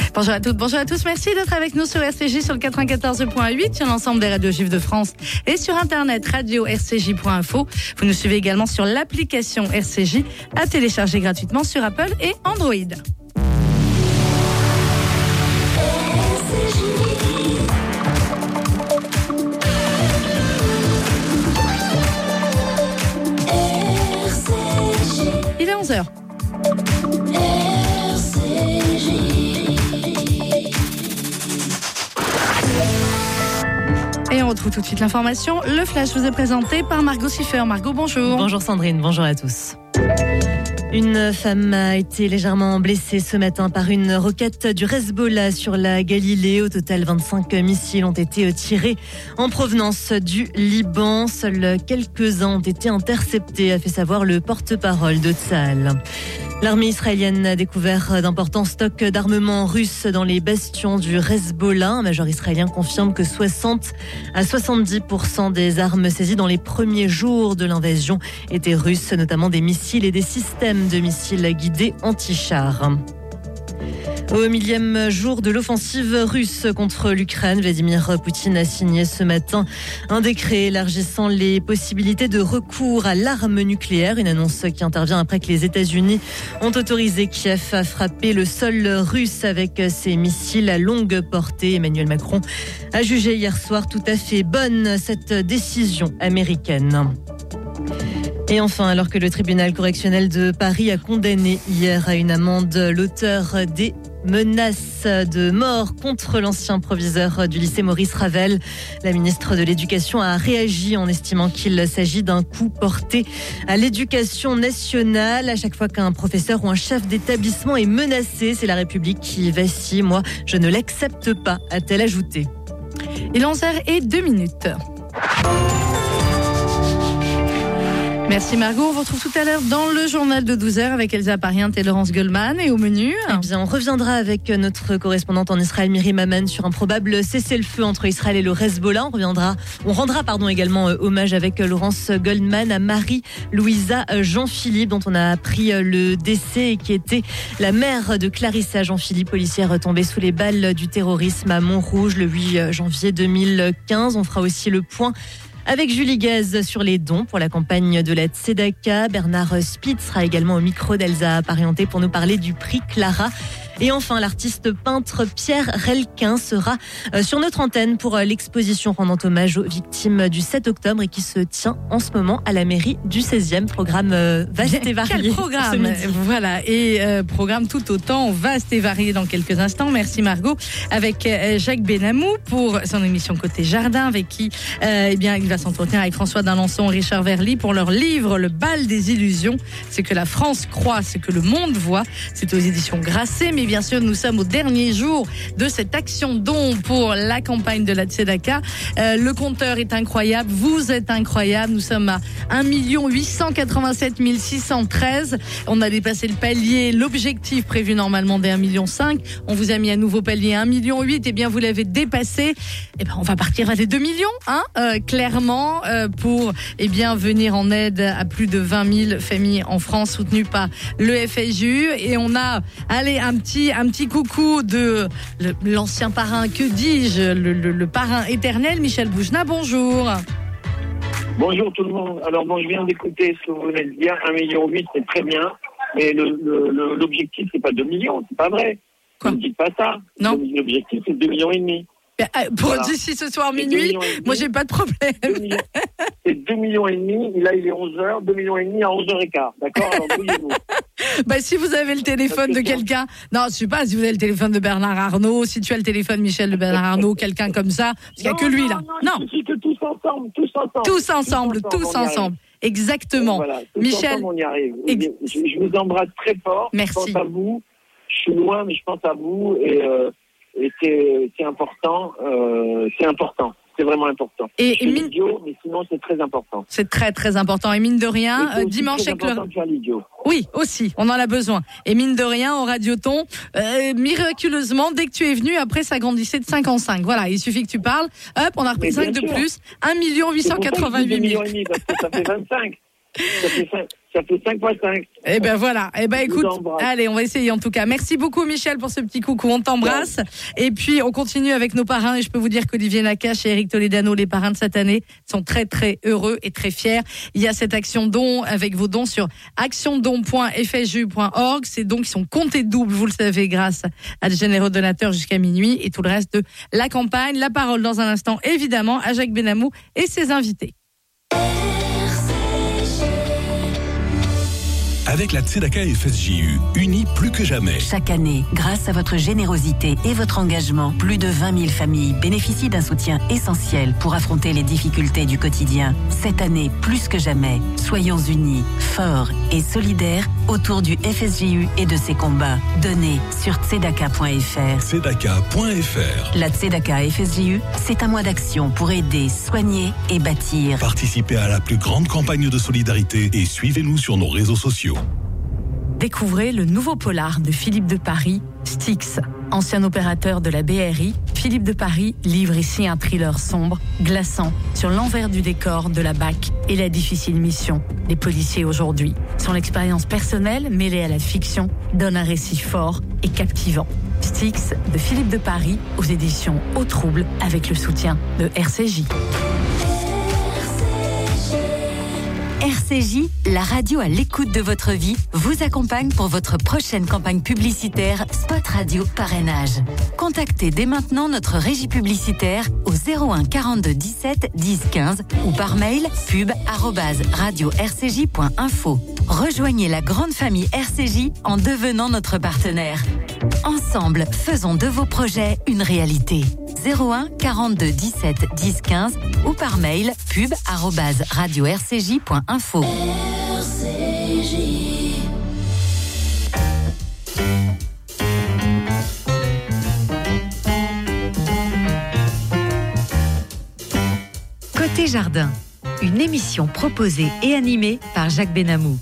Bonjour à toutes, bonjour à tous. Merci d'être avec nous sur RCJ sur le 94.8, sur l'ensemble des radios juives de France et sur Internet, radio-rcj.info. Vous nous suivez également sur l'application RCJ à télécharger gratuitement sur Apple et Android. Il est 11h. Et on retrouve tout de suite l'information. Le flash vous est présenté par Margot Siffer. Margot, bonjour. Bonjour Sandrine, bonjour à tous. Une femme a été légèrement blessée ce matin par une roquette du Hezbollah sur la Galilée. Au total, 25 missiles ont été tirés en provenance du Liban. Seuls quelques-uns ont été interceptés, a fait savoir le porte-parole de Tsahal. L'armée israélienne a découvert d'importants stocks d'armement russe dans les bastions du Hezbollah. Un major israélien confirme que 60 à 70% des armes saisies dans les premiers jours de l'invasion étaient russes, notamment des missiles et des systèmes de missiles guidés anti-chars. Au millième jour de l'offensive russe contre l'Ukraine, Vladimir Poutine a signé ce matin un décret élargissant les possibilités de recours à l'arme nucléaire. Une annonce qui intervient après que les États-Unis ont autorisé Kiev à frapper le sol russe avec ses missiles à longue portée. Emmanuel Macron a jugé hier soir tout à fait bonne cette décision américaine. Et enfin, alors que le tribunal correctionnel de Paris a condamné hier à une amende l'auteur des menaces de mort contre l'ancien proviseur du lycée Maurice Ravel, la ministre de l'Éducation a réagi en estimant qu'il s'agit d'un coup porté à l'éducation nationale. À chaque fois qu'un professeur ou un chef d'établissement est menacé, c'est la République qui vacille. Moi, je ne l'accepte pas, a-t-elle ajouté. Il est 11h02. Merci Margot, on vous retrouve tout à l'heure dans le journal de 12h avec Elsa Pariente et Laurence Goldman. Et au menu, eh bien, on reviendra avec notre correspondante en Israël, Myri Maman, sur un probable cessez-le-feu entre Israël et le Hezbollah. On rendra également hommage avec Laurence Goldman à Marie-Louisa Jean-Philippe, dont on a appris le décès et qui était la mère de Clarissa Jean-Philippe, policière tombée sous les balles du terrorisme à Montrouge le 8 janvier 2015. On fera aussi le point avec Julie Gaz sur les dons pour la campagne de la Tzedaka. Bernard Spitz sera également au micro d'Elsa Pariente pour nous parler du prix Clara. Et enfin, l'artiste peintre Pierre Relquin sera sur notre antenne pour l'exposition rendant hommage aux victimes du 7 octobre et qui se tient en ce moment à la mairie du 16e. Programme vaste et varié. Quel programme! Voilà, et programme tout autant vaste et varié dans quelques instants. Merci Margot. Avec Jacques Benamou pour son émission Côté Jardin, avec qui il va s'entretenir avec François d'Alençon et Richard Verly pour leur livre Le bal des illusions. C'est que la France croit, ce que le monde voit. C'est aux éditions Grasset, mais bien sûr, nous sommes au dernier jour de cette action don pour la campagne de la Tzedaka. Le compteur est incroyable, vous êtes incroyable. Nous sommes à 1 887 613. On a dépassé le palier, l'objectif prévu normalement des 1,5 million. On vous a mis un nouveau palier 1,8 million. Eh bien, vous l'avez dépassé. Eh bien, on va partir vers les 2 millions, clairement, pour venir en aide à plus de 20 000 familles en France soutenues par le FSJU. Et on a, un petit coucou de l'ancien parrain, que dis-je, le parrain éternel, Michel Boujna, bonjour. Bonjour tout le monde. Alors je viens d'écouter ce que vous venez de dire, 1,8 million, c'est très bien, mais l'objectif c'est pas 2 millions, c'est pas vrai. Quoi? Ne dites pas ça. Non. L'objectif c'est 2,5 millions. Pour d'ici ce soir minuit, moi j'ai pas de problème. C'est 2,5 millions, là il est 11h, 2,5 millions à 11h15, d'accord? Alors brouillez-vous. Si vous avez le téléphone de quelqu'un, non, je sais pas, si vous avez le téléphone de Bernard Arnault, si tu as le téléphone Michel de Bernard Arnault, quelqu'un comme ça, parce qu'il n'y a que lui là. Non. Il suffit que tous ensemble. Exactement. Voilà, Michel, ensemble, on y arrive. Je vous embrasse très fort. Merci. Je pense à vous. Je suis loin, mais je pense à vous et c'est important. C'est important. C'est vraiment important. Et l'idiot, mais sinon c'est très important. C'est très très important. Et mine de rien, dimanche avec le. Oui, aussi, on en a besoin. Et mine de rien, au Radioton, miraculeusement, dès que tu es venu, après ça grandissait de 5 en 5. Voilà, il suffit que tu parles. Hop, on a repris 5 de plus. 1 888 000. Parce que ça fait 25. ça fait 5 x 5. Eh ben voilà. Eh ben écoute, allez, on va essayer en tout cas. Merci beaucoup Michel pour ce petit coucou. On t'embrasse. Ouais. Et puis on continue avec nos parrains. Et je peux vous dire qu'Olivier Nakache et Eric Toledano, les parrains de cette année, sont très très heureux et très fiers. Il y a cette action don avec vos dons sur actiondon.fju.org. Ces dons qui sont comptés double, vous le savez, grâce à des généreux donateurs jusqu'à minuit et tout le reste de la campagne. La parole dans un instant, évidemment, à Jacques Benamou et ses invités. Avec la Tzedaka FSJU, unis plus que jamais. Chaque année, grâce à votre générosité et votre engagement, plus de 20 000 familles bénéficient d'un soutien essentiel pour affronter les difficultés du quotidien. Cette année, plus que jamais, soyons unis, forts et solidaires autour du FSJU et de ses combats. Donnez sur tzedaka.fr. Tzedaka.fr. La Tzedaka FSJU, c'est un mois d'action pour aider, soigner et bâtir. Participez à la plus grande campagne de solidarité et suivez-nous sur nos réseaux sociaux. Découvrez le nouveau polar de Philippe de Paris, Styx. Ancien opérateur de la BRI, Philippe de Paris livre ici un thriller sombre, glaçant, sur l'envers du décor de la BAC et la difficile mission des policiers aujourd'hui. Son expérience personnelle, mêlée à la fiction, donne un récit fort et captivant. Styx de Philippe de Paris aux éditions Au Trouble avec le soutien de RCJ. RCJ, la radio à l'écoute de votre vie, vous accompagne pour votre prochaine campagne publicitaire Spot Radio Parrainage. Contactez dès maintenant notre régie publicitaire au 01 42 17 10 15 ou par mail pub@radio-rcj.info. Rejoignez la grande famille RCJ en devenant notre partenaire. Ensemble, faisons de vos projets une réalité. 01 42 17 10 15 ou par mail pub@radio-rcj.info. Côté Jardin, une émission proposée et animée par Jacques Benamou.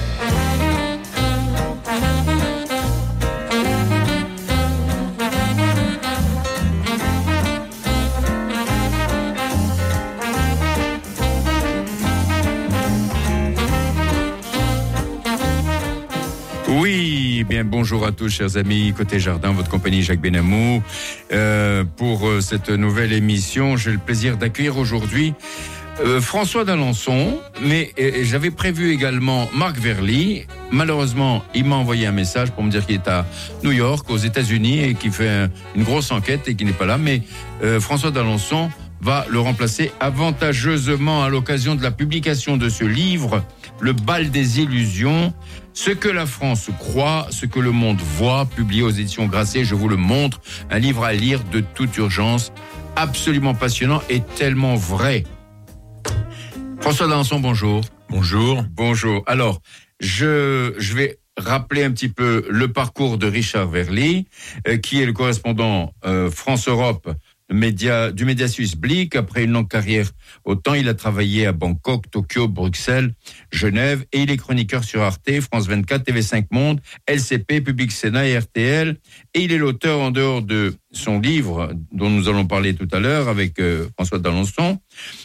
Oui, bien bonjour à tous chers amis, Côté Jardin, votre compagnie Jacques Benamou. Pour cette nouvelle émission, j'ai le plaisir d'accueillir aujourd'hui François d'Alençon, mais j'avais prévu également Marc Verly. Malheureusement, il m'a envoyé un message pour me dire qu'il est à New York, aux États-Unis, et qu'il fait une grosse enquête et qu'il n'est pas là. Mais François d'Alençon va le remplacer avantageusement à l'occasion de la publication de ce livre, Le bal des illusions, ce que la France croit, ce que le monde voit, publié aux éditions Grasset. Je vous le montre, un livre à lire de toute urgence, absolument passionnant et tellement vrai. François d'Alençon, bonjour. Bonjour. Bonjour. Alors, je vais rappeler un petit peu le parcours de Richard Verly, qui est le correspondant France-Europe du média suisse Blick. Après une longue carrière au temps, il a travaillé à Bangkok, Tokyo, Bruxelles, Genève, et il est chroniqueur sur Arte, France 24, TV5 Monde, LCP, Public Sénat et RTL. Et il est l'auteur, en dehors de son livre, dont nous allons parler tout à l'heure avec François d'Alençon,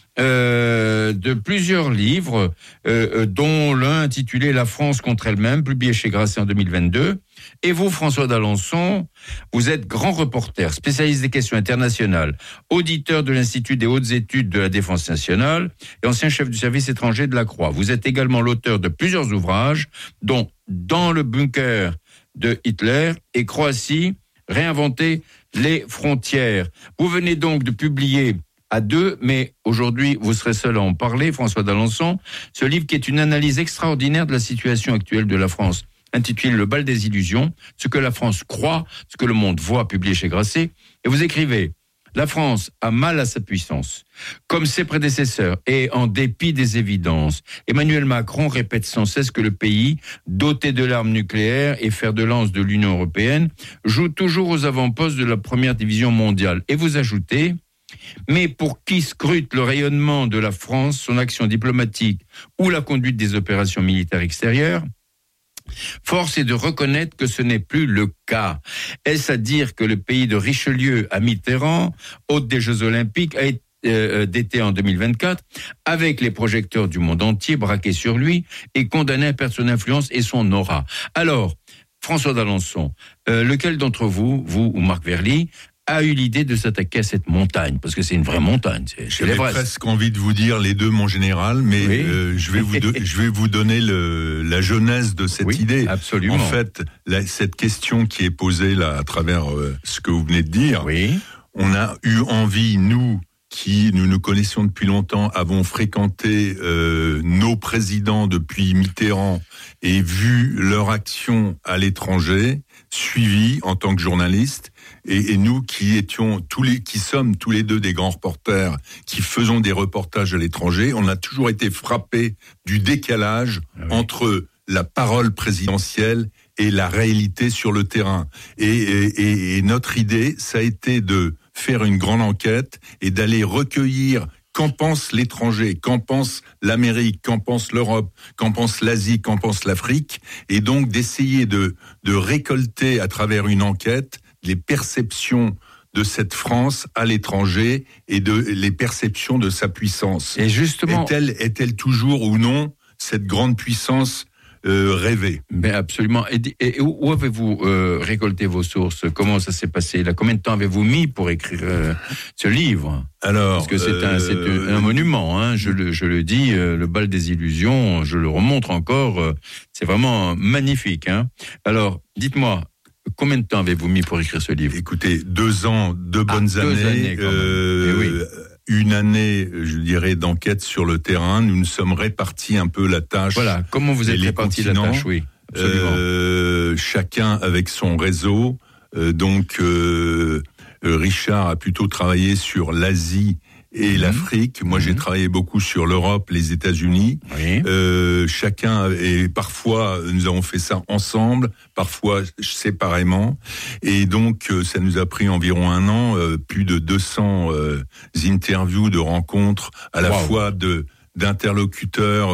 de plusieurs livres, dont l'un intitulé La France contre elle-même, publié chez Grasset en 2022. Et vous, François d'Alençon, vous êtes grand reporter, spécialiste des questions internationales, auditeur de l'Institut des hautes études de la défense nationale et ancien chef du service étranger de la Croix. Vous êtes également l'auteur de plusieurs ouvrages, dont Dans le bunker de Hitler et Croatie, réinventer les frontières. Vous venez donc de publier à deux, mais aujourd'hui, vous serez seul à en parler, François d'Alençon, ce livre qui est une analyse extraordinaire de la situation actuelle de la France, intitulé Le bal des illusions, ce que la France croit, ce que le monde voit, publié chez Grasset. Et vous écrivez: la France a mal à sa puissance. Comme ses prédécesseurs, et en dépit des évidences, Emmanuel Macron répète sans cesse que le pays, doté de l'arme nucléaire et fer de lance de l'Union européenne, joue toujours aux avant-postes de la première division mondiale. Et vous ajoutez: mais pour qui scrute le rayonnement de la France, son action diplomatique ou la conduite des opérations militaires extérieures, force est de reconnaître que ce n'est plus le cas. Est-ce à dire que le pays de Richelieu à Mitterrand, hôte des Jeux Olympiques, d'été en 2024, avec les projecteurs du monde entier braqués sur lui et condamné à perdre son influence et son aura. Alors, François d'Alençon, lequel d'entre vous ou Marc Verly, a eu l'idée de s'attaquer à cette montagne? Parce que c'est une vraie montagne. J'avais presque envie de vous dire les deux, mon général, mais oui. Je vais vous donner la genèse de cette idée. Absolument. En fait, cette question qui est posée là à travers ce que vous venez de dire, on a eu envie, nous nous connaissions depuis longtemps, avons fréquenté nos présidents depuis Mitterrand et vu leur action à l'étranger, suivi en tant que journaliste, et nous qui sommes tous les deux des grands reporters, qui faisons des reportages à l'étranger, on a toujours été frappés du décalage entre la parole présidentielle et la réalité sur le terrain. Et notre idée, ça a été de faire une grande enquête et d'aller recueillir qu'en pense l'étranger, qu'en pense l'Amérique, qu'en pense l'Europe, qu'en pense l'Asie, qu'en pense l'Afrique, et donc d'essayer de récolter à travers une enquête les perceptions de cette France à l'étranger et les perceptions de sa puissance. Et justement, est-elle toujours ou non cette grande puissance rêvée? Mais absolument. Et où avez-vous récolté vos sources? Comment ça s'est passé? Combien de temps avez-vous mis pour écrire ce livre? Alors, parce que c'est un monument, hein, je le dis, le bal des illusions, je le remontre encore, c'est vraiment magnifique. Hein. Alors, dites-moi, combien de temps avez-vous mis pour écrire ce livre? Écoutez, 2 ans, 2 bonnes années. Une année, je dirais, d'enquête sur le terrain. Nous nous sommes répartis un peu la tâche. Voilà, comment vous êtes répartis la tâche? Oui, absolument. Chacun avec son réseau. Richard a plutôt travaillé sur l'Asie et l'Afrique. Moi, j'ai travaillé beaucoup sur l'Europe, les États-Unis. Oui. Chacun, et parfois, nous avons fait ça ensemble, parfois séparément. Et donc, ça nous a pris environ 1 an, plus de 200 interviews, de rencontres, à la fois d'interlocuteurs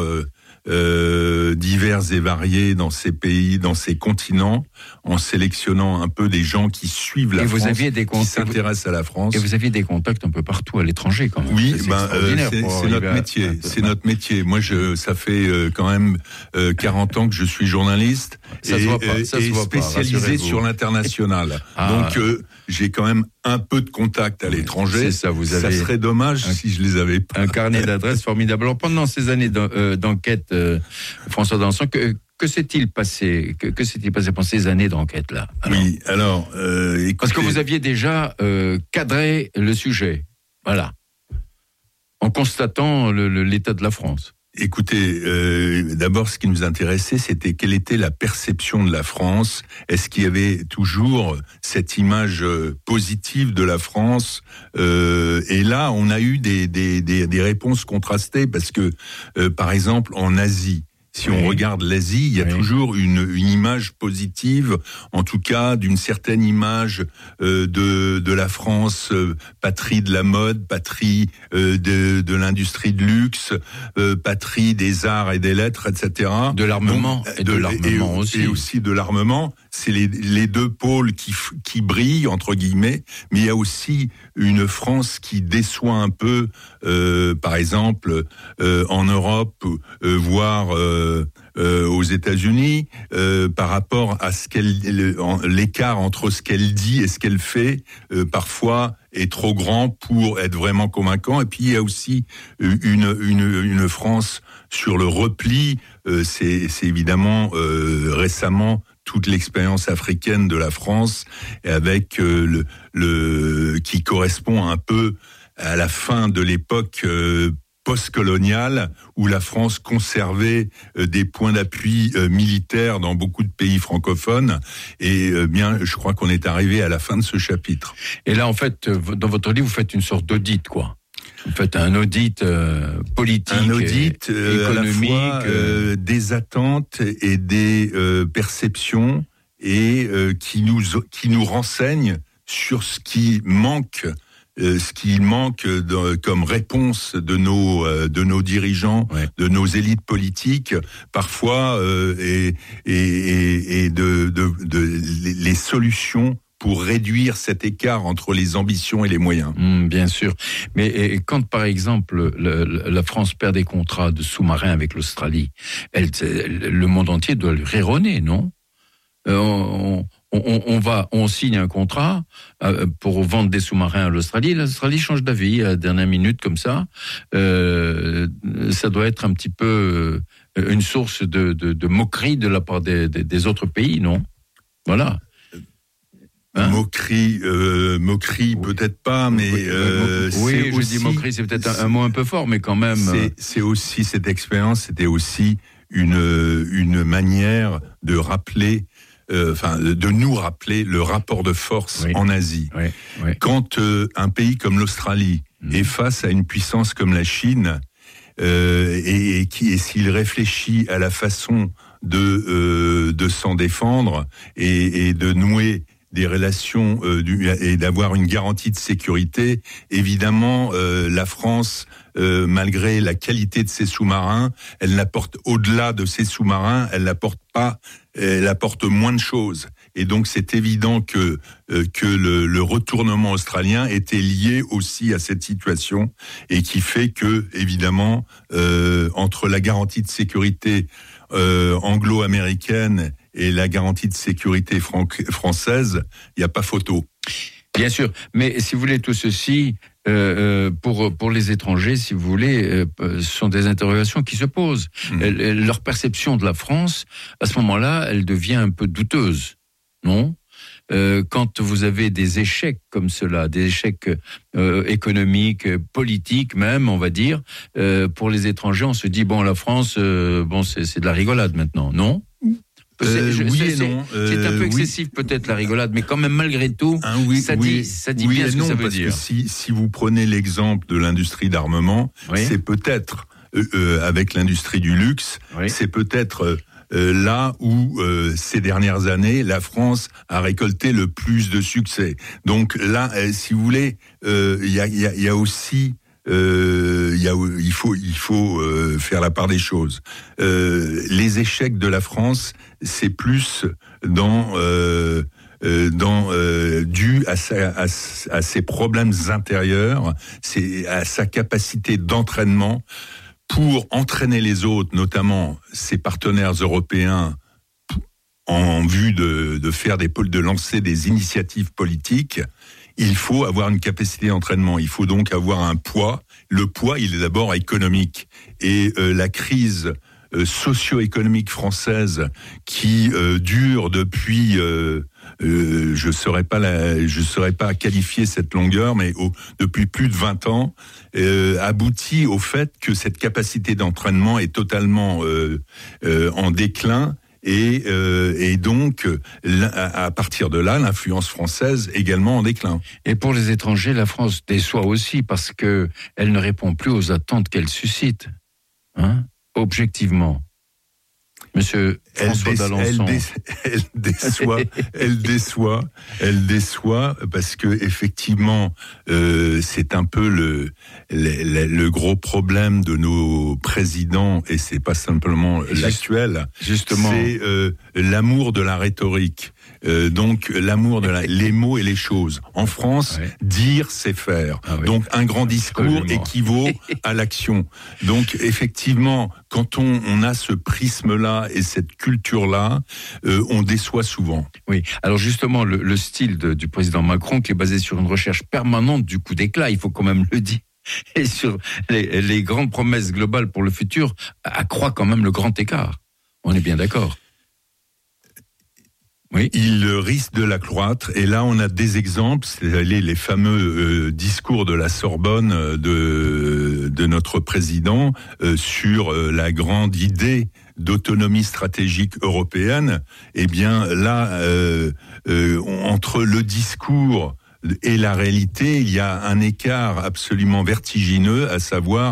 divers et variés dans ces pays, dans ces continents, en sélectionnant un peu des gens qui suivent la France, qui s'intéressent à la France. Et vous aviez des contacts un peu partout à l'étranger, quand même. Oui, c'est notre métier. C'est notre métier. Moi, ça fait quand même 40 ans que je suis journaliste et spécialisé sur l'international. Donc, j'ai quand même un peu de contact à l'étranger. C'est ça, ça serait dommage si je les avais pas. Un carnet d'adresses formidable. Alors, pendant ces années d'enquête, François d'Alençon, que s'est-il passé? Que s'est-il passé pendant ces années d'enquête-là? Oui, alors... écoutez... Parce que vous aviez déjà cadré le sujet, voilà, en constatant l'état de la France. Écoutez, d'abord, ce qui nous intéressait, c'était quelle était la perception de la France. Est-ce qu'il y avait toujours cette image positive de la France? Et là, on a eu des réponses contrastées parce que, par exemple, en Asie, si on regarde l'Asie, il y a toujours une image positive, en tout cas d'une certaine image de la France, patrie de la mode, patrie de l'industrie de luxe, patrie des arts et des lettres, etc. De l'armement. Donc, et de l'armement aussi. Et aussi de l'armement. C'est les deux pôles qui brillent, entre guillemets, mais il y a aussi une France qui déçoit un peu, par exemple, en Europe, voire aux États-Unis, par rapport à l'écart entre ce qu'elle dit et ce qu'elle fait, parfois est trop grand pour être vraiment convaincant. Et puis il y a aussi une France sur le repli. C'est évidemment récemment toute l'expérience africaine de la France, avec qui correspond un peu à la fin de l'époque post-coloniale, où la France conservait des points d'appui militaires dans beaucoup de pays francophones. Et je crois qu'on est arrivé à la fin de ce chapitre. Et là, en fait, dans votre livre, vous faites une sorte d'audit, quoi. Vous faites un audit politique, un audit économique, à la fois, des attentes et des perceptions, et qui nous renseigne sur ce qui manque comme réponse de nos dirigeants, de nos élites politiques, parfois, et les solutions pour réduire cet écart entre les ambitions et les moyens. Bien sûr. Mais quand, par exemple, la France perd des contrats de sous-marins avec l'Australie, le monde entier doit lui rironner, non ? On signe un contrat pour vendre des sous-marins à l'Australie. L'Australie change d'avis à la dernière minute comme ça. Ça doit être un petit peu une source de moquerie de la part des autres pays, non ? Voilà. Hein? Moquerie, peut-être pas, mais oui, je dis moquerie, c'est peut-être un mot un peu fort, mais quand même. C'est aussi cette expérience, c'était aussi une manière de rappeler. De nous rappeler le rapport de force en Asie. Oui. Quand un pays comme l'Australie est face à une puissance comme la Chine, et s'il réfléchit à la façon de s'en défendre et de nouer des relations et d'avoir une garantie de sécurité, évidemment, la France, malgré la qualité de ses sous-marins, elle n'apporte au-delà de ses sous-marins, elle apporte moins de choses. Et donc c'est évident que le retournement australien était lié aussi à cette situation et qui fait que, évidemment, entre la garantie de sécurité anglo-américaine et la garantie de sécurité française, il n'y a pas photo. Bien sûr, mais si vous voulez, tout ceci, pour les étrangers, si vous voulez, sont des interrogations qui se posent. Leur perception de la France, à ce moment-là, elle devient un peu douteuse, non ? Quand vous avez des échecs comme cela, des échecs économiques, politiques même, on va dire, pour les étrangers, on se dit, bon, la France, c'est de la rigolade maintenant, non ? Oui et non. C'est un peu excessif peut-être la rigolade, mais quand même malgré tout, ça dit bien ce que ça veut dire. Parce que si vous prenez l'exemple de l'industrie d'armement, c'est peut-être avec l'industrie du luxe, c'est peut-être là où ces dernières années la France a récolté le plus de succès. Donc là, si vous voulez, il y a aussi il faut faire la part des choses. Les échecs de la France, c'est plus dû à ses problèmes intérieurs, c'est à sa capacité d'entraînement pour entraîner les autres, notamment ses partenaires européens, en vue de lancer des initiatives politiques. Il faut avoir une capacité d'entraînement. Il faut donc avoir un poids. Le poids, il est d'abord économique. Et la crise socio-économique française qui dure depuis, je saurais pas qualifier cette longueur, mais depuis plus de 20 ans, aboutit au fait que cette capacité d'entraînement est totalement en déclin. Et donc, à partir de là, l'influence française également en déclin. Et pour les étrangers, la France déçoit aussi parce que elle ne répond plus aux attentes qu'elle suscite, objectivement. Monsieur François d'Alençon. Elle déçoit parce que effectivement, c'est un peu le gros problème de nos présidents, et c'est pas simplement l'actuel. Justement, c'est l'amour de la rhétorique. Donc l'amour de les mots et les choses. En France, dire c'est faire. Donc un grand discours équivaut à l'action. Donc effectivement, quand on a ce prisme-là et cette culture-là, on déçoit souvent. Oui. Alors justement, le style du président Macron, qui est basé sur une recherche permanente du coup d'éclat, il faut quand même le dire, et sur les grandes promesses globales pour le futur, accroît quand même le grand écart. On est bien d'accord. Oui. Il risque de l'accroître, et là on a des exemples, c'est les fameux discours de la Sorbonne de notre président sur la grande idée d'autonomie stratégique européenne. Eh bien là, entre le discours et la réalité, il y a un écart absolument vertigineux, à savoir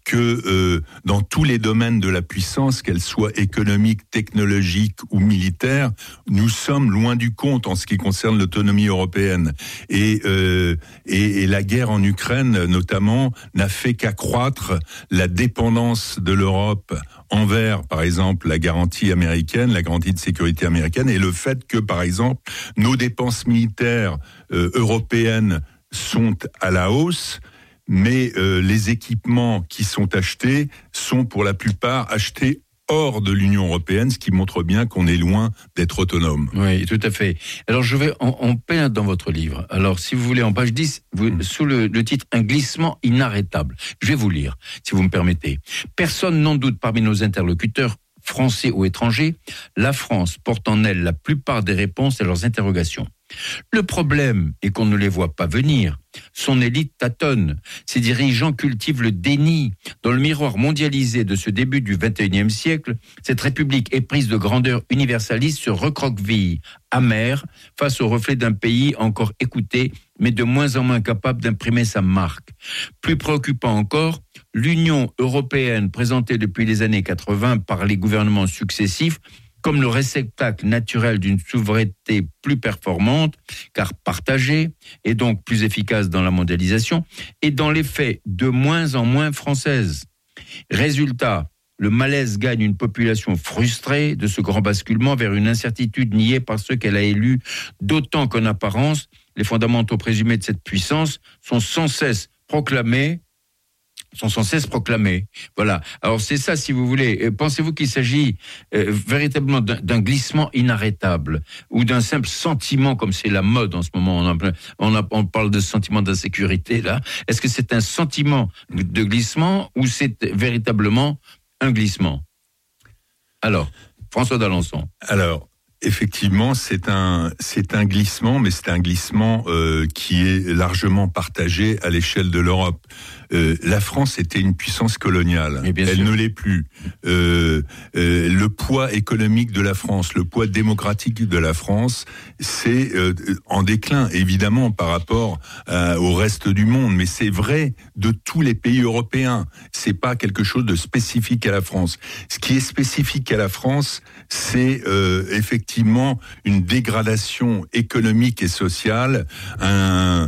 que dans tous les domaines de la puissance, qu'elle soit économique, technologique ou militaire, nous sommes loin du compte en ce qui concerne l'autonomie européenne. Et la guerre en Ukraine, notamment, n'a fait qu'accroître la dépendance de l'Europe envers, par exemple, la garantie américaine, la garantie de sécurité américaine, et le fait que, par exemple, nos dépenses militaires européennes sont à la hausse, mais les équipements qui sont achetés sont pour la plupart achetés hors de l'Union européenne, ce qui montre bien qu'on est loin d'être autonome. Oui, tout à fait. Alors je vais en plein dans votre livre. Alors si vous voulez, en page 10, sous le titre « Un glissement inarrêtable », je vais vous lire, si vous me permettez. Personne n'en doute parmi nos interlocuteurs, français ou étrangers, la France porte en elle la plupart des réponses à leurs interrogations. Le problème est qu'on ne les voit pas venir. Son élite tâtonne. Ses dirigeants cultivent le déni. Dans le miroir mondialisé de ce début du XXIe siècle, cette République éprise de grandeur universaliste se recroqueville, amère, face au reflet d'un pays encore écouté, mais de moins en moins capable d'imprimer sa marque. Plus préoccupant encore, l'Union européenne, présentée depuis les années 80 par les gouvernements successifs, comme le réceptacle naturel d'une souveraineté plus performante, car partagée, et donc plus efficace dans la mondialisation, et dans les faits de moins en moins française. Résultat, le malaise gagne une population frustrée de ce grand basculement vers une incertitude niée par ceux qu'elle a élus, d'autant qu'en apparence, les fondamentaux présumés de cette puissance sont sans cesse proclamés. Voilà. Alors c'est ça, si vous voulez. Pensez-vous qu'il s'agit véritablement d'un glissement inarrêtable ou d'un simple sentiment, comme c'est la mode en ce moment, on parle de sentiment d'insécurité là. Est-ce que c'est un sentiment de glissement ou c'est véritablement un glissement? Alors, François d'Alençon. Alors, effectivement, c'est un glissement, mais c'est un glissement qui est largement partagé à l'échelle de l'Europe. La France était une puissance coloniale. Elle ne l'est plus. Le poids économique de la France, le poids démocratique de la France, c'est en déclin, évidemment, par rapport au reste du monde. Mais c'est vrai de tous les pays européens. C'est pas quelque chose de spécifique à la France. Ce qui est spécifique à la France, c'est effectivement une dégradation économique et sociale. On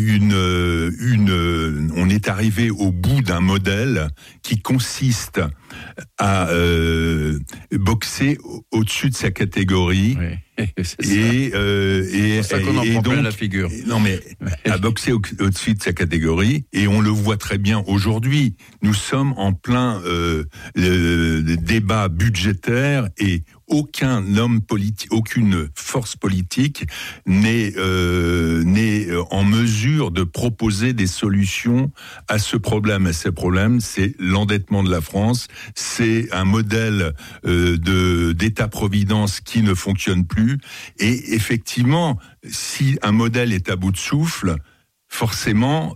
est arrivé au bout d'un modèle qui consiste à boxer au-dessus de sa catégorie. Oui. C'est ça qu'on en prend plein la figure. Non, mais à boxer au-dessus de sa catégorie, et on le voit très bien aujourd'hui. Nous sommes en plein débat budgétaire et aucun homme politique, aucune force politique n'est en mesure de proposer des solutions à ce problème. Et ce problème, c'est l'endettement de la France. C'est un modèle d'État-providence qui ne fonctionne plus. Et effectivement, si un modèle est à bout de souffle, forcément,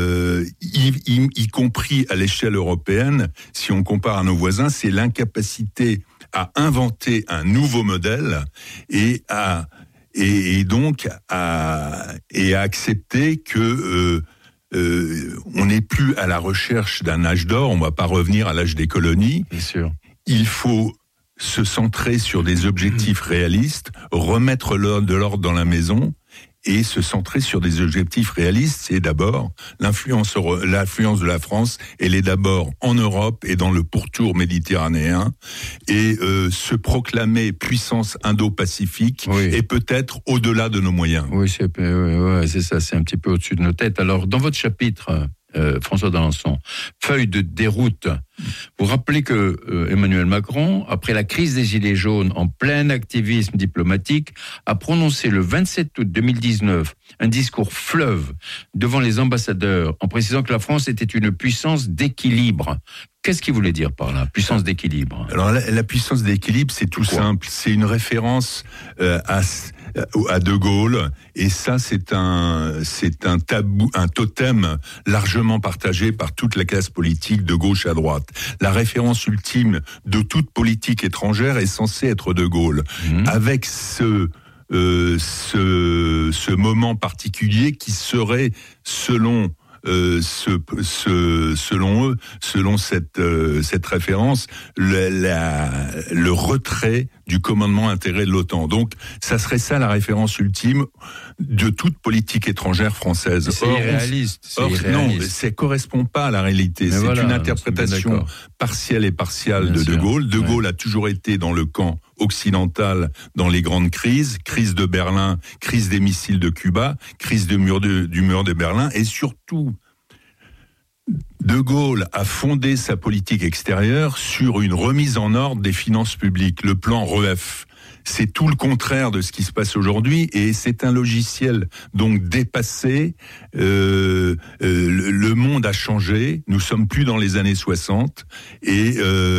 y compris à l'échelle européenne, si on compare à nos voisins, c'est l'incapacité à inventer un nouveau modèle et donc à accepter que on n'est plus à la recherche d'un âge d'or. On va pas revenir à l'âge des colonies. Bien sûr. Il faut se centrer sur des objectifs réalistes, remettre de l'ordre dans la maison et se centrer sur des objectifs réalistes. C'est d'abord l'influence de la France, elle est d'abord en Europe et dans le pourtour méditerranéen, et se proclamer puissance indo-pacifique, oui, et peut-être au-delà de nos moyens. Oui, c'est ça, c'est un petit peu au-dessus de nos têtes. Alors, dans votre chapitre, François d'Alençon, feuille de déroute, vous rappelez que Emmanuel Macron, après la crise des Gilets jaunes, en plein activisme diplomatique, a prononcé le 27 août 2019 un discours fleuve devant les ambassadeurs en précisant que la France était une puissance d'équilibre. Qu'est-ce qu'il voulait dire par là, puissance d'équilibre? Alors la puissance d'équilibre, c'est tout simple. C'est une référence à De Gaulle, et ça c'est un tabou, un totem largement partagé par toute la classe politique de gauche à droite. La référence ultime de toute politique étrangère est censée être De Gaulle, avec ce moment particulier qui serait, selon selon eux, selon cette référence, le retrait du commandement intégré de l'OTAN. Donc, ça serait ça la référence ultime de toute politique étrangère française. C'est irréaliste. Non, ça correspond pas à la réalité. C'est une interprétation partielle et partiale de De Gaulle. De Gaulle a toujours été dans le camp occidental dans les grandes crises, crise de Berlin, crise des missiles de Cuba, crise du mur de Berlin, et surtout, De Gaulle a fondé sa politique extérieure sur une remise en ordre des finances publiques, le plan REF. C'est tout le contraire de ce qui se passe aujourd'hui et c'est un logiciel donc dépassé. Le monde a changé. Nous sommes plus dans les années 60 et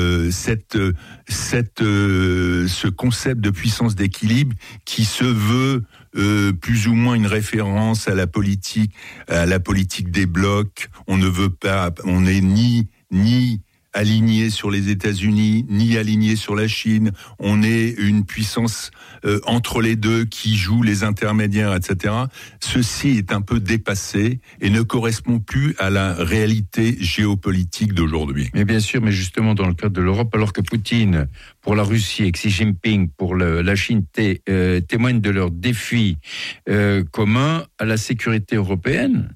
ce concept de puissance d'équilibre qui se veut plus ou moins une référence à la politique des blocs. On ne veut pas, on n'est ni aligné sur les États-Unis, ni aligné sur la Chine. On est une puissance entre les deux qui joue les intermédiaires, etc. Ceci est un peu dépassé et ne correspond plus à la réalité géopolitique d'aujourd'hui. Mais bien sûr, mais justement dans le cadre de l'Europe, alors que Poutine, pour la Russie, et Xi Jinping, pour la Chine, témoignent de leur défi commun à la sécurité européenne.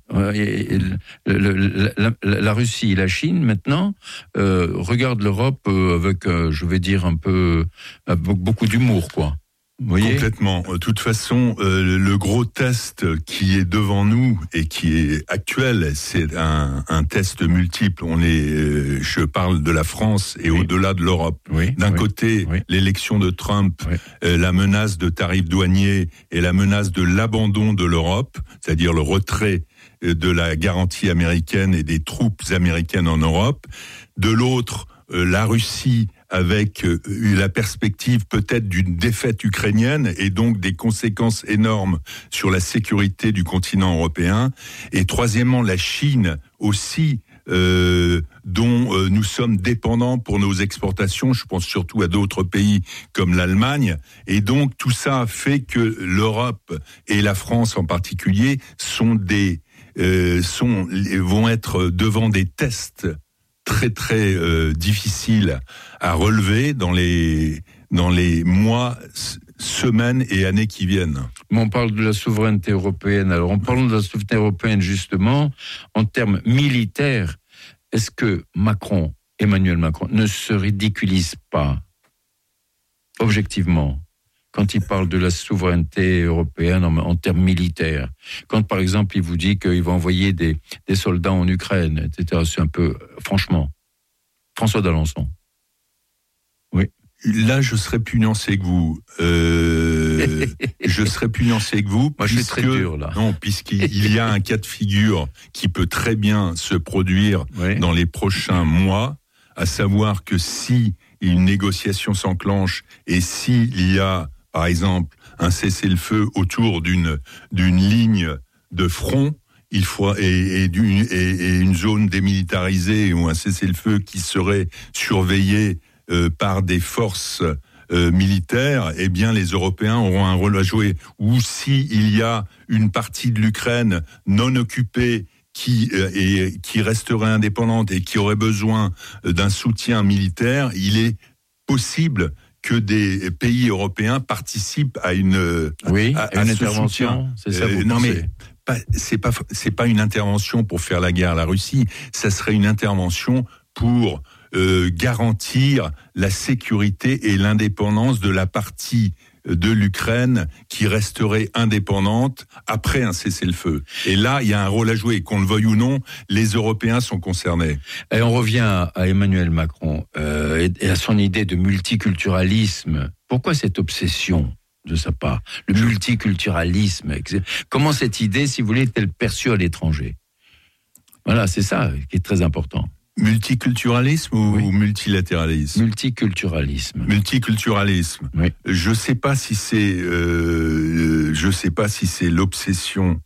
La Russie et la Chine, maintenant, regardent l'Europe avec, je vais dire, un peu, avec beaucoup d'humour, quoi. Vous voyez ? Complètement. De toute façon, le gros test qui est devant nous et qui est actuel, c'est un test multiple. Je parle de la France et au-delà de l'Europe. D'un côté, l'élection de Trump, la menace de tarifs douaniers et la menace de l'abandon de l'Europe, c'est-à-dire le retrait de la garantie américaine et des troupes américaines en Europe. De l'autre, la Russie avec la perspective peut-être d'une défaite ukrainienne et donc des conséquences énormes sur la sécurité du continent européen. Et troisièmement, la Chine aussi, dont nous sommes dépendants pour nos exportations. Je pense surtout à d'autres pays comme l'Allemagne. Et donc tout ça fait que l'Europe et la France en particulier vont être devant des tests très très difficiles à relever dans les mois, semaines et années qui viennent. Mais on parle de la souveraineté européenne. Alors en parlant de la souveraineté européenne justement, en termes militaires, est-ce que Emmanuel Macron, ne se ridiculise pas objectivement quand il parle de la souveraineté européenne en termes militaires? Quand, par exemple, il vous dit qu'il va envoyer des soldats en Ukraine, etc. C'est un peu, franchement, François d'Alençon. Oui. Là, je serais plus nuancé que vous. Moi, je suis très dur, là. Non, puisqu'il y a un cas de figure qui peut très bien se produire dans les prochains mois, à savoir que si une négociation s'enclenche et s'il y a par exemple, un cessez-le-feu autour d'une ligne de front, il faut et une zone démilitarisée ou un cessez-le-feu qui serait surveillé par des forces militaires, eh bien les Européens auront un rôle à jouer. Ou si il y a une partie de l'Ukraine non occupée qui resterait indépendante et qui aurait besoin d'un soutien militaire, il est possible que des pays européens participent à une intervention. C'est ça, vous pensez ? C'est pas une intervention pour faire la guerre à la Russie. Ça serait une intervention pour garantir la sécurité et l'indépendance de la partie de l'Ukraine qui resterait indépendante après un cessez-le-feu. Et là, il y a un rôle à jouer. Qu'on le veuille ou non, les Européens sont concernés. Et on revient à Emmanuel Macron et à son idée de multiculturalisme. Pourquoi cette obsession de sa part ? Le multiculturalisme. Comment cette idée, si vous voulez, est-elle perçue à l'étranger ? Voilà, c'est ça qui est très important. Multiculturalisme ou multilatéralisme ? Multiculturalisme. Multiculturalisme. Oui. Je sais pas si c'est l'obsession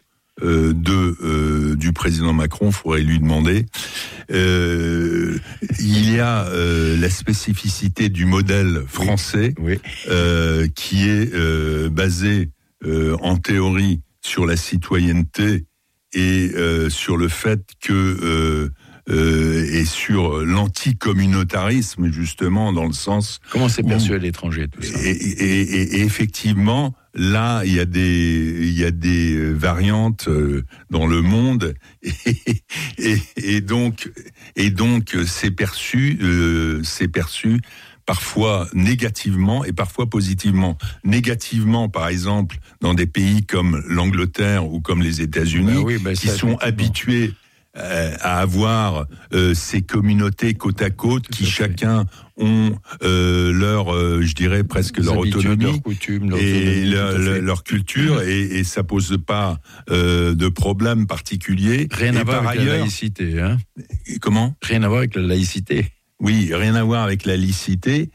du président Macron. Faudrait lui demander. Il y a la spécificité du modèle français, qui est basé en théorie sur la citoyenneté et sur le fait que et sur l'anticommunautarisme, justement, dans le sens... Comment c'est perçu à l'étranger, tout ça? Et effectivement, là, il y a des variantes dans le monde, et donc c'est perçu parfois négativement et parfois positivement. Négativement, par exemple, dans des pays comme l'Angleterre ou comme les États-Unis, qui sont habitués à avoir ces communautés côte à côte qui chacun ont leur, je dirais presque leur autonomie, leur coutume, et leur culture, et ça pose pas de problème particulier. Rien à voir avec la laïcité, hein. Comment ? Rien à voir avec la laïcité. Oui, rien à voir avec la laïcité.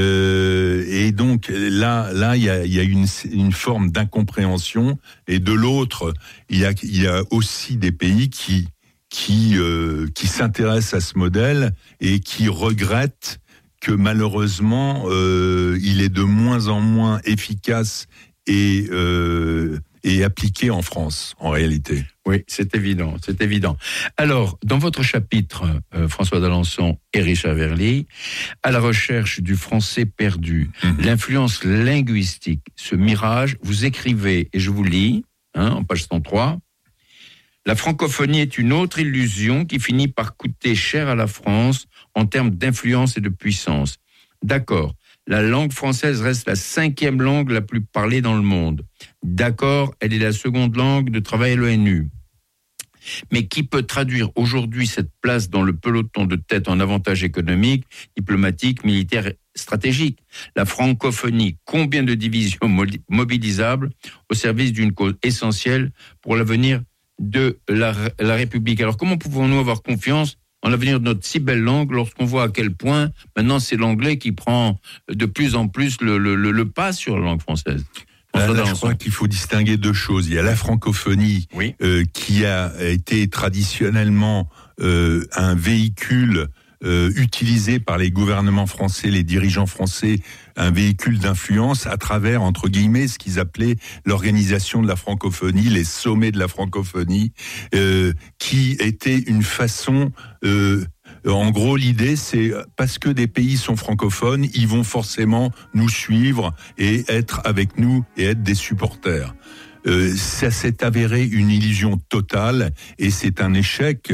Et donc là, il y a une forme d'incompréhension. Et de l'autre, il y a aussi des pays qui s'intéressent à ce modèle et qui regrettent que malheureusement il est de moins en moins efficace et appliqué en France, en réalité. Oui, c'est évident. Alors, dans votre chapitre, François d'Alençon et Richard Verly, à la recherche du français perdu, l'influence linguistique, ce mirage, vous écrivez, et je vous lis, en page 103, la francophonie est une autre illusion qui finit par coûter cher à la France en termes d'influence et de puissance. D'accord, la langue française reste la 5e langue la plus parlée dans le monde. D'accord, elle est la 2e langue de travail à l'ONU. Mais qui peut traduire aujourd'hui cette place dans le peloton de tête en avantage économique, diplomatique, militaire, stratégique? La francophonie, combien de divisions mobilisables au service d'une cause essentielle pour l'avenir de la République? Alors comment pouvons-nous avoir confiance en l'avenir de notre si belle langue lorsqu'on voit à quel point maintenant c'est l'anglais qui prend de plus en plus le pas sur la langue française? Là, je crois qu'il faut distinguer deux choses. Il y a la francophonie, qui a été traditionnellement un véhicule utilisé par les gouvernements français, les dirigeants français, un véhicule d'influence à travers, entre guillemets, ce qu'ils appelaient l'organisation de la francophonie, les sommets de la francophonie, qui était une façon... en gros, l'idée, c'est parce que des pays sont francophones, ils vont forcément nous suivre et être avec nous et être des supporters. Ça s'est avéré une illusion totale et c'est un échec.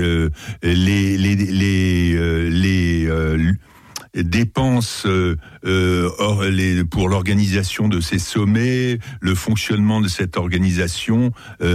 Les dépenses pour l'organisation de ces sommets, le fonctionnement de cette organisation,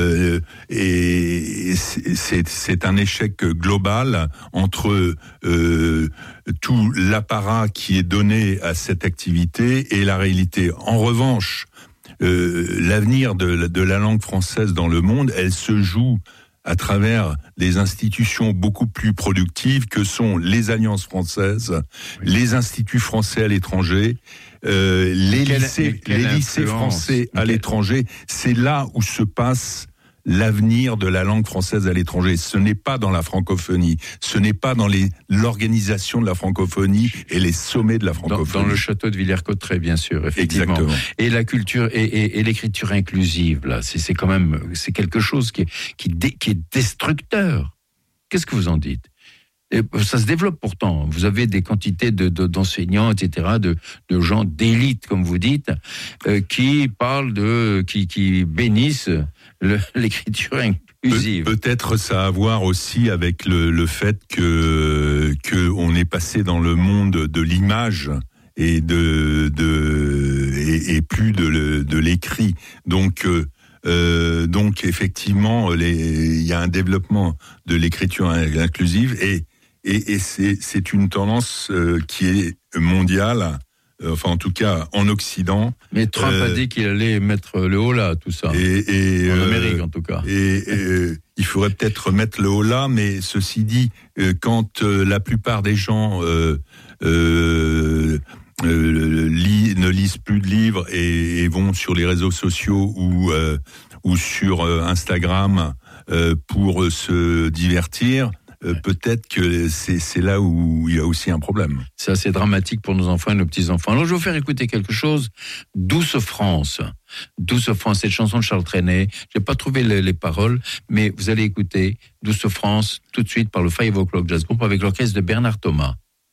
et c'est un échec global entre tout l'apparat qui est donné à cette activité et la réalité. En revanche, l'avenir de la langue française dans le monde, elle se joue à travers des institutions beaucoup plus productives que sont les alliances françaises, les instituts français à l'étranger, les lycées français à l'étranger. C'est là où se passe l'avenir de la langue française à l'étranger. Ce n'est pas dans la francophonie, ce n'est pas dans l'organisation de la francophonie et les sommets de la francophonie. Dans le château de Villers-Cotterêts, bien sûr, effectivement. Exactement. Et la culture et l'écriture inclusive, là, c'est quand même, c'est quelque chose qui est destructeur. Qu'est-ce que vous en dites? Et ça se développe pourtant. Vous avez des quantités d'enseignants, etc., de gens d'élite, comme vous dites, qui parlent qui bénissent l'écriture inclusive. Peut-être ça a à voir aussi avec le fait que on est passé dans le monde de l'image et et plus de l'écrit. Donc effectivement, il y a un développement de l'écriture inclusive et c'est une tendance qui est mondiale, enfin en tout cas en Occident. Mais Trump a dit qu'il allait mettre le holà, tout ça. En Amérique en tout cas. Il faudrait peut-être mettre le holà, mais ceci dit, quand la plupart des gens ne lisent plus de livres et vont sur les réseaux sociaux ou sur Instagram pour se divertir, peut-être que c'est là où il y a aussi un problème. C'est assez dramatique pour nos enfants et nos petits-enfants. Alors, je vais vous faire écouter quelque chose. Douce France. Douce France, cette chanson de Charles Trenet. J'ai pas trouvé les paroles, mais vous allez écouter Douce France tout de suite par le 5 O'Clock Jazz Group avec l'orchestre de Bernard Thomas.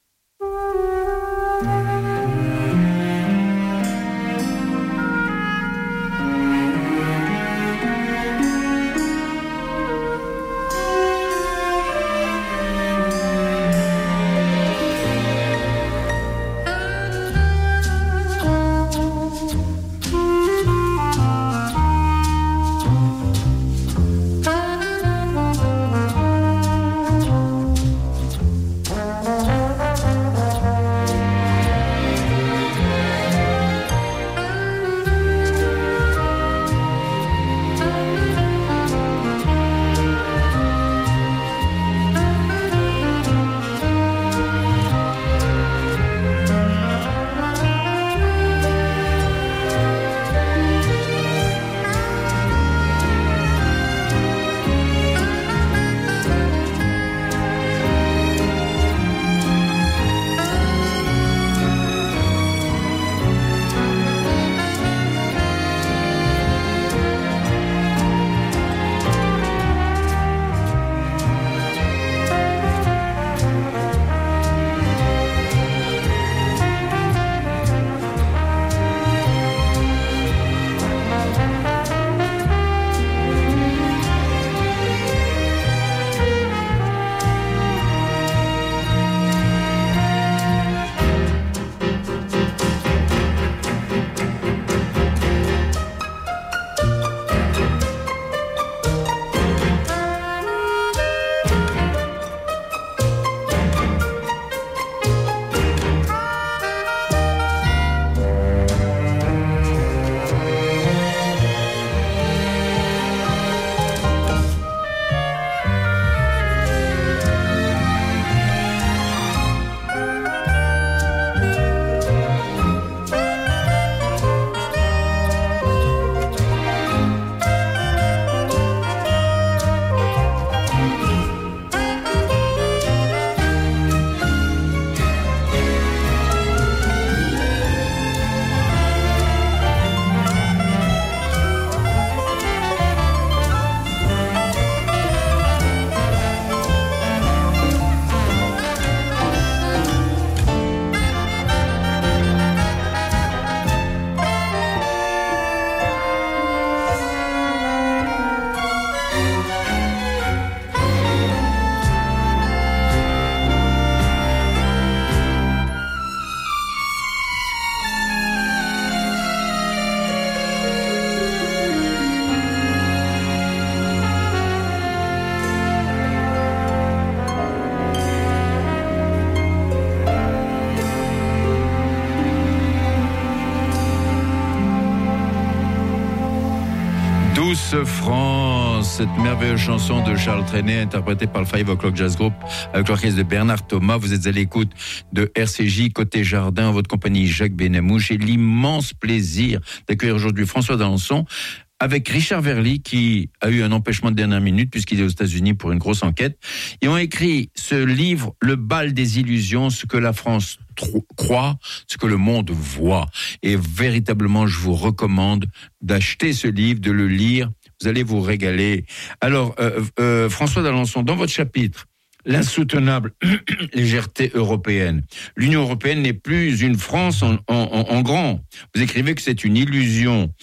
Douce France, cette merveilleuse chanson de Charles Trenet interprétée par le 5 O'Clock Jazz Group avec l'orchestre de Bernard Thomas. Vous êtes à l'écoute de RCJ Côté Jardin, en votre compagnie Jacques Benamou. J'ai l'immense plaisir d'accueillir aujourd'hui François d'Alençon avec Richard Verly qui a eu un empêchement de dernière minute puisqu'il est aux États-Unis pour une grosse enquête. Ils ont écrit ce livre, Le bal des illusions, ce que la France croit, ce que le monde voit. Et véritablement, je vous recommande d'acheter ce livre, de le lire. Vous allez vous régaler. Alors, François d'Alençon, dans votre chapitre, l'insoutenable légèreté européenne. L'Union européenne n'est plus une France en grand. Vous écrivez que c'est une illusion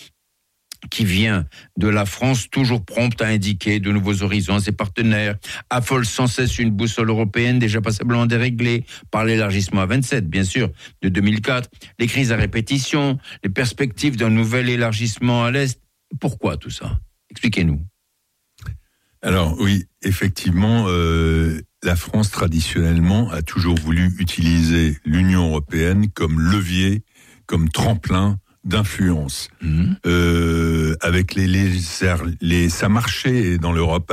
qui vient de la France toujours prompte à indiquer de nouveaux horizons à ses partenaires, affole sans cesse une boussole européenne déjà passablement déréglée par l'élargissement à 27, bien sûr, de 2004, les crises à répétition, les perspectives d'un nouvel élargissement à l'Est. Pourquoi tout ça ? Expliquez-nous. Alors oui, effectivement, la France traditionnellement a toujours voulu utiliser l'Union européenne comme levier, comme tremplin d'influence. Avec ça marchait dans l'Europe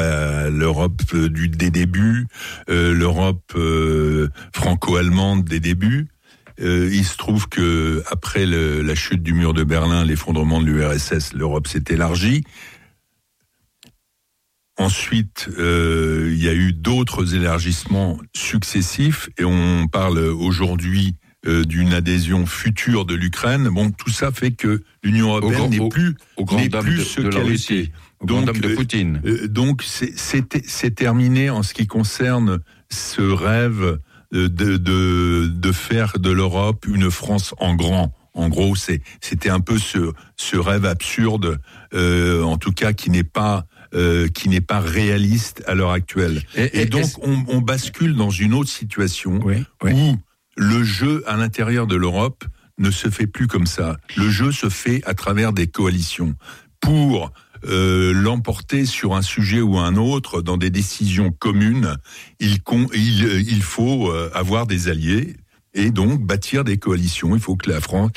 des débuts, l'Europe franco-allemande des débuts. Il se trouve que après la chute du mur de Berlin, l'effondrement de l'URSS, l'Europe s'est élargie. Ensuite, il y a eu d'autres élargissements successifs et on parle aujourd'hui d'une adhésion future de l'Ukraine. Bon, tout ça fait que l'Union européenne n'est plus ce qu'elle était. Donc, de Poutine. Donc, c'est terminé en ce qui concerne ce rêve de faire de l'Europe une France en grand. En gros, c'était un peu ce rêve absurde, en tout cas qui n'est pas réaliste à l'heure actuelle. Et donc, on bascule dans une autre situation où le jeu à l'intérieur de l'Europe ne se fait plus comme ça. Le jeu se fait à travers des coalitions. Pour l'emporter sur un sujet ou un autre dans des décisions communes, il faut avoir des alliés. Et donc bâtir des coalitions. Il faut que la France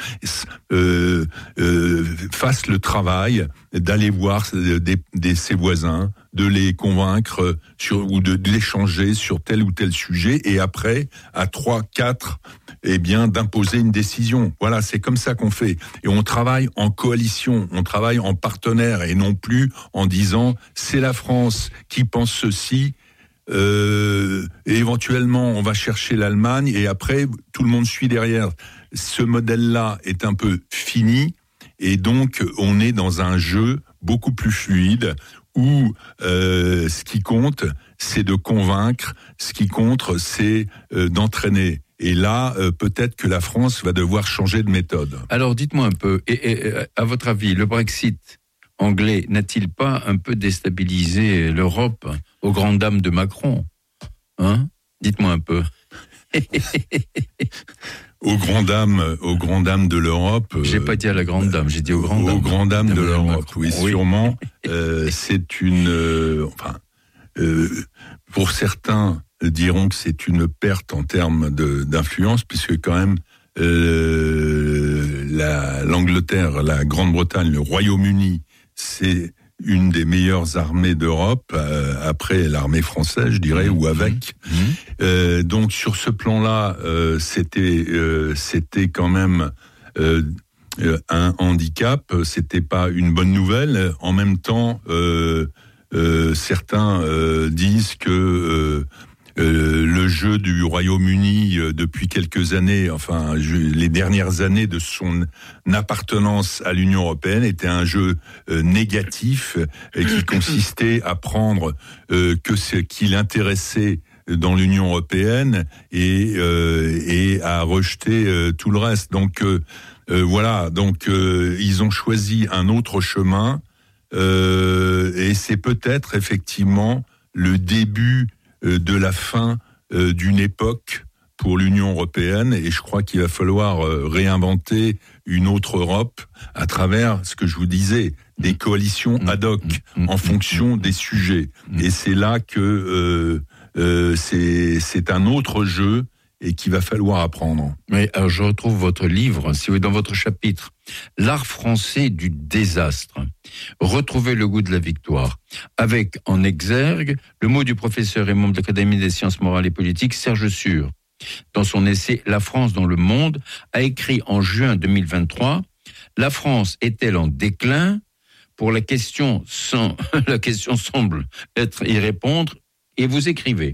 fasse le travail d'aller voir ses voisins, de les convaincre ou de l'échanger sur tel ou tel sujet, et après, à 3, 4, d'imposer une décision. Voilà, c'est comme ça qu'on fait. Et on travaille en coalition, on travaille en partenaire, et non plus en disant c'est la France qui pense ceci. Et éventuellement on va chercher l'Allemagne et après tout le monde suit derrière. Ce modèle-là est un peu fini et donc on est dans un jeu beaucoup plus fluide où ce qui compte c'est de convaincre, ce qui compte c'est d'entraîner. Et là, peut-être que la France va devoir changer de méthode. Alors dites-moi un peu, et à votre avis, le Brexit anglais n'a-t-il pas un peu déstabilisé l'Europe aux grandes dames de Macron ? Dites-moi un peu. Aux grandes dames de l'Europe. J'ai pas dit à la grande dame, j'ai dit aux grandes dames. Aux grandes dames de l'Europe, oui, sûrement. C'est une, pour certains diront que c'est une perte en termes d'influence, puisque quand même l'Angleterre, la Grande-Bretagne, le Royaume-Uni, c'est une des meilleures armées d'Europe, après l'armée française, je dirais, ou avec. Donc sur ce plan-là, c'était quand même un handicap, c'était pas une bonne nouvelle. En même temps, certains disent que le jeu du Royaume-Uni depuis quelques années, les dernières années de son appartenance à l'Union européenne était un jeu négatif qui consistait à prendre que ce qui l'intéressait dans l'Union européenne et à rejeter tout le reste. Donc voilà, ils ont choisi un autre chemin et c'est peut-être effectivement le début de la fin d'une époque pour l'Union européenne, et je crois qu'il va falloir réinventer une autre Europe à travers ce que je vous disais, des coalitions ad hoc en fonction des sujets. Et c'est là que c'est un autre jeu et qu'il va falloir apprendre. Mais alors je retrouve votre livre, si vous êtes dans votre chapitre, L'art français du désastre. Retrouvez le goût de la victoire. Avec en exergue le mot du professeur et membre de l'Académie des sciences morales et politiques, Serge Sûr. Dans son essai La France dans le monde, a écrit en juin 2023, la France est-elle en déclin? Pour la question semble être y répondre, et vous écrivez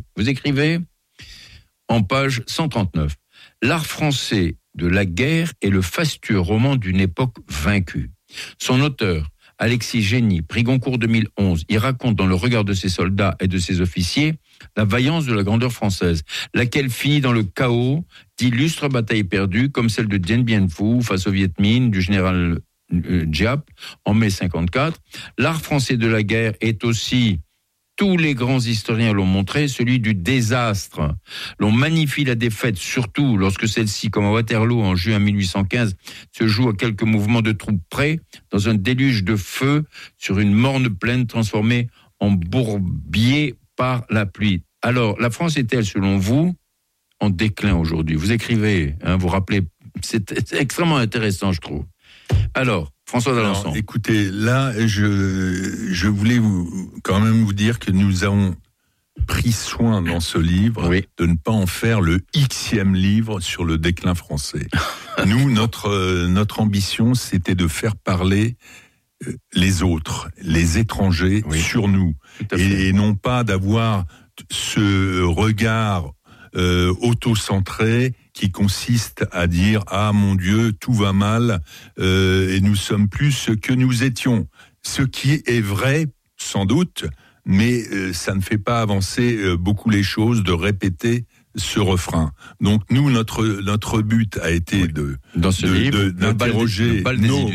en page 139. L'art français de la guerre est le fastueux roman d'une époque vaincue. Son auteur, Alexis Génie, prix Goncourt 2011, y raconte dans le regard de ses soldats et de ses officiers la vaillance de la grandeur française, laquelle finit dans le chaos d'illustres batailles perdues comme celle de Dien Bien Phu face au Viet Minh du général Giap en mai 54. L'art français de la guerre est aussi, tous les grands historiens l'ont montré, celui du désastre. L'on magnifie la défaite, surtout lorsque celle-ci, comme à Waterloo en juin 1815, se joue à quelques mouvements de troupes près, dans un déluge de feu, sur une morne plaine transformée en bourbier par la pluie. Alors, la France est-elle, selon vous, en déclin aujourd'hui? Vous écrivez, vous rappelez, c'est extrêmement intéressant, je trouve. Alors, François d'Alençon. Alors, écoutez, là, je voulais quand même vous dire que nous avons pris soin dans ce livre de ne pas en faire le Xème livre sur le déclin français. Nous, notre ambition, c'était de faire parler les autres, les étrangers sur nous, et non pas d'avoir ce regard auto-centré qui consiste à dire « Ah mon Dieu, tout va mal et nous sommes plus ce que nous étions ». Ce qui est vrai, sans doute, mais ça ne fait pas avancer beaucoup les choses de répéter ce refrain. Donc nous, notre but a été d'interroger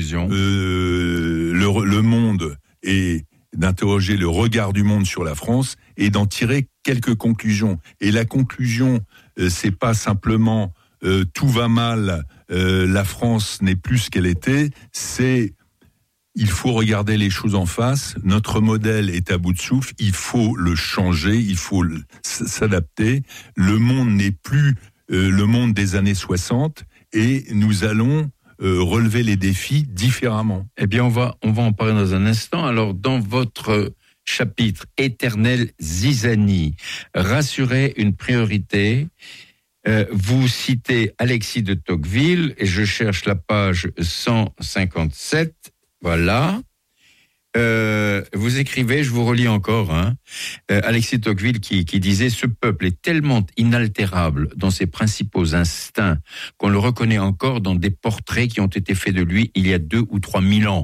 le monde et d'interroger le regard du monde sur la France et d'en tirer quelques conclusions. Et la conclusion, c'est pas simplement tout va mal, la France n'est plus ce qu'elle était, c'est il faut regarder les choses en face, notre modèle est à bout de souffle, il faut le changer, il faut s'adapter, le monde n'est plus le monde des années 60 et nous allons relever les défis différemment. Eh bien, on va en parler dans un instant. Alors, dans votre chapitre « Éternel zizanie », rassurer une priorité, vous citez Alexis de Tocqueville, et je cherche la page 157, voilà. Vous écrivez, je vous relis encore, Alexis de Tocqueville qui disait « Ce peuple est tellement inaltérable dans ses principaux instincts qu'on le reconnaît encore dans des portraits qui ont été faits de lui il y a 2 ou 3 000 ans. »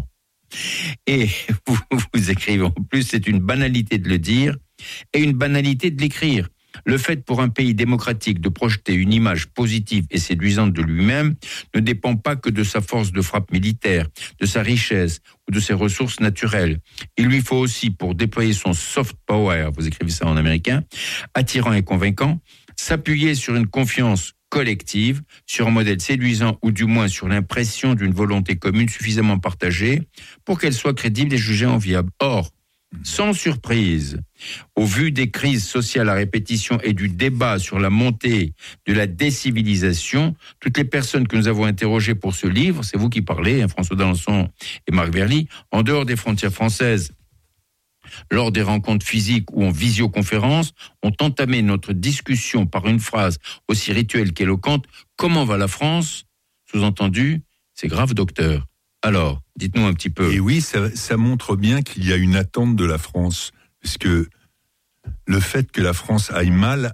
Et vous écrivez en plus, c'est une banalité de le dire et une banalité de l'écrire. Le fait pour un pays démocratique de projeter une image positive et séduisante de lui-même ne dépend pas que de sa force de frappe militaire, de sa richesse ou de ses ressources naturelles. Il lui faut aussi, pour déployer son soft power, vous écrivez ça en américain, attirant et convaincant, s'appuyer sur une confiance collective, sur un modèle séduisant ou du moins sur l'impression d'une volonté commune suffisamment partagée pour qu'elle soit crédible et jugée enviable. Or, sans surprise, au vu des crises sociales à répétition et du débat sur la montée de la décivilisation, toutes les personnes que nous avons interrogées pour ce livre, c'est vous qui parlez, François d'Alençon et Marc Verly, en dehors des frontières françaises, lors des rencontres physiques ou en visioconférence, ont entamé notre discussion par une phrase aussi rituelle qu'éloquente. Comment va la France ? Sous-entendu, c'est grave, docteur. Alors, dites-nous un petit peu. Et oui, ça montre bien qu'il y a une attente de la France, parce que le fait que la France aille mal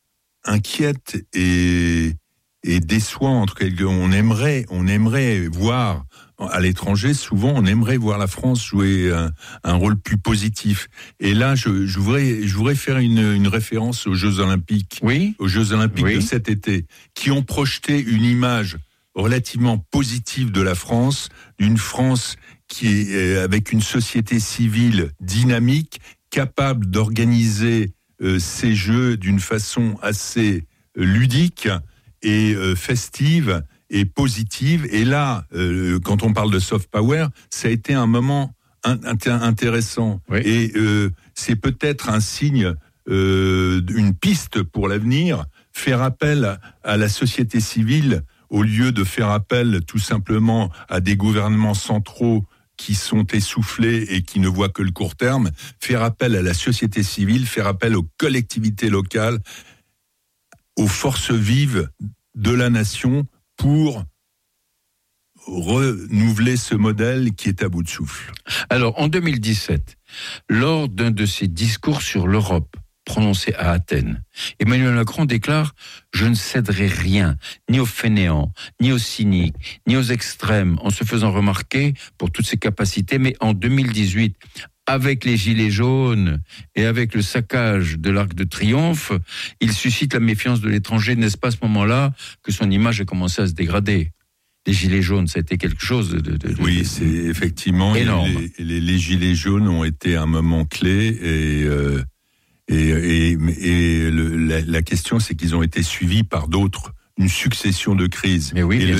inquiète et déçoit. En tout cas, on aimerait voir à l'étranger, souvent on aimerait voir la France jouer un rôle plus positif. Et là, je voudrais faire une référence aux Jeux Olympiques, aux Jeux Olympiques de cet été, qui ont projeté une image relativement positive de la France, d'une France qui est avec une société civile dynamique, capable d'organiser ces Jeux d'une façon assez ludique et festive et positive. Et là, quand on parle de soft power, ça a été un moment intéressant. Oui. Et c'est peut-être un signe, une piste pour l'avenir, faire appel à la société civile au lieu de faire appel tout simplement à des gouvernements centraux qui sont essoufflés et qui ne voient que le court terme, faire appel à la société civile, faire appel aux collectivités locales, aux forces vives de la nation pour renouveler ce modèle qui est à bout de souffle. Alors, en 2017, lors d'un de ses discours sur l'Europe, prononcé à Athènes, Emmanuel Macron déclare « Je ne céderai rien, ni aux fainéants, ni aux cyniques, ni aux extrêmes, en se faisant remarquer pour toutes ses capacités. » Mais en 2018, avec les gilets jaunes et avec le saccage de l'Arc de Triomphe, il suscite la méfiance de l'étranger. N'est-ce pas à ce moment-là que son image a commencé à se dégrader ? Les gilets jaunes, ça a été quelque chose de oui, c'est effectivement énorme. Les gilets jaunes ont été un moment clé la question, c'est qu'ils ont été suivis par d'autres, une succession de crises. Mais oui, et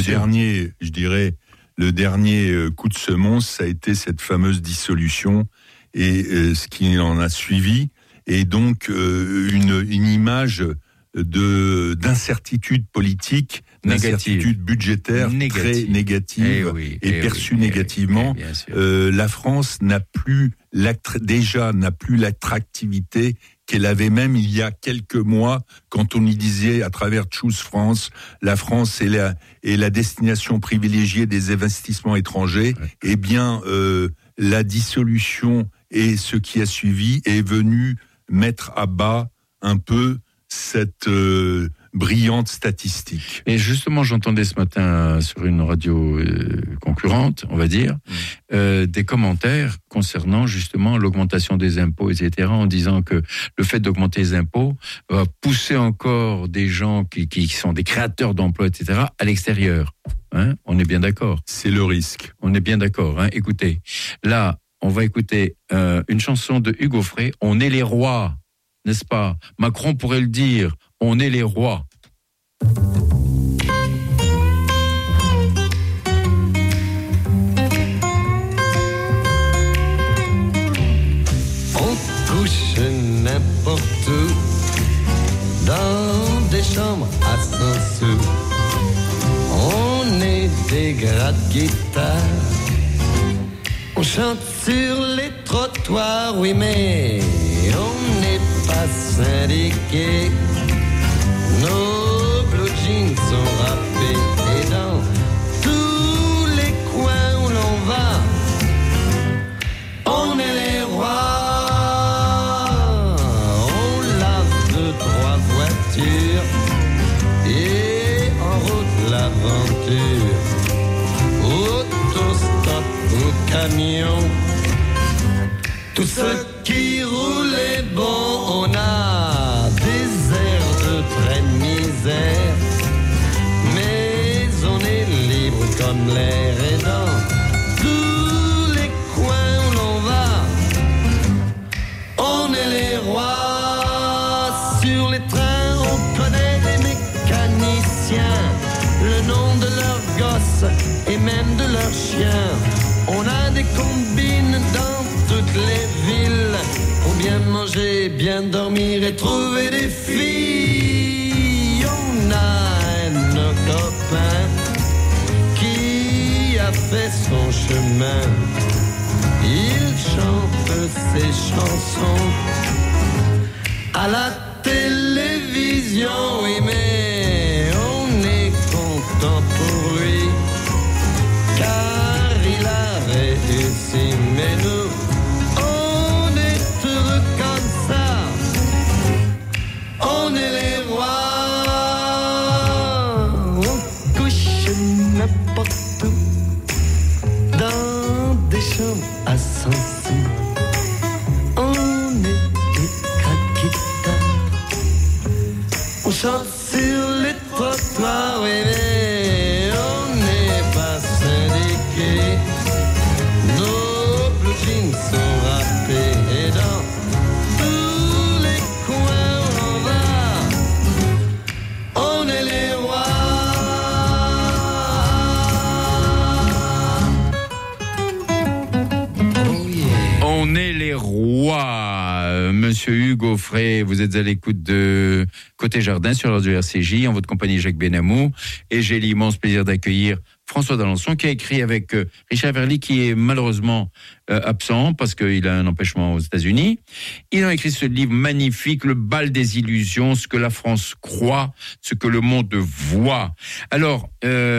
le dernier coup de semonce, ça a été cette fameuse dissolution et ce qui en a suivi, et donc une image d'incertitude politique, d'incertitude budgétaire très négative et perçue négativement. La France n'a plus l'attractivité qu'elle avait même il y a quelques mois, quand on y disait à travers Choose France, la France est la destination privilégiée des investissements étrangers. Eh bien, la dissolution et ce qui a suivi est venu mettre à bas un peu cette brillante statistique. Et justement, j'entendais ce matin sur une radio concurrente, on va dire, des commentaires concernant justement l'augmentation des impôts, etc., en disant que le fait d'augmenter les impôts va pousser encore des gens qui sont des créateurs d'emplois, etc., à l'extérieur. Hein, on est bien d'accord. C'est le risque. On est bien d'accord. Hein. Écoutez, là, on va écouter une chanson de Hugo Frey, « On est les rois », n'est-ce pas ? Macron pourrait le dire, « On est les rois ». On couche n'importe où, dans des chambres à 100 sous. On est des gratte-guitares, on chante sur les trottoirs, oui, mais on n'est pas syndiqués. Nos blue jeans sont râpés et dans tous les coins où l'on va, on est les rois. On lave 2-3 voitures et en route l'aventure. Autostop au camion, tout ce qui roule est bon. On a des airs de train de misère, mais on est libre comme l'air. Et dans tous les coins où l'on va, on est les rois. Sur les trains, on connaît les mécaniciens, le nom de leurs gosses et même de leurs chiens. On a des combines dans toutes les villes pour bien manger, bien dormir et trouver des filles. On a un de nos copains qui a fait son chemin. Il chante ses chansons à la télévision, oui, mais on est content pour lui, car il a réussi. Mais nous, on est heureux comme ça, on est les rois. On couche n'importe où, dans des chambres à 100 sous. On est des gratte-guitares, on chante sur les trottoirs, oui, mais on n'est pas syndiqués. Nos blue jeans sont râpés et dans tous les coins où on va, on est les rois. Oh yeah. On est les rois. Monsieur Hugo Frey, vous êtes à l'écoute de Côté Jardin sur Radio RCJ, en votre compagnie Jacques Benamou, et j'ai l'immense plaisir d'accueillir François d'Alençon, qui a écrit avec Richard Verly, qui est malheureusement absent parce qu'il a un empêchement aux États-Unis. Ils ont écrit ce livre magnifique, Le bal des illusions, ce que la France croit, ce que le monde voit. Alors,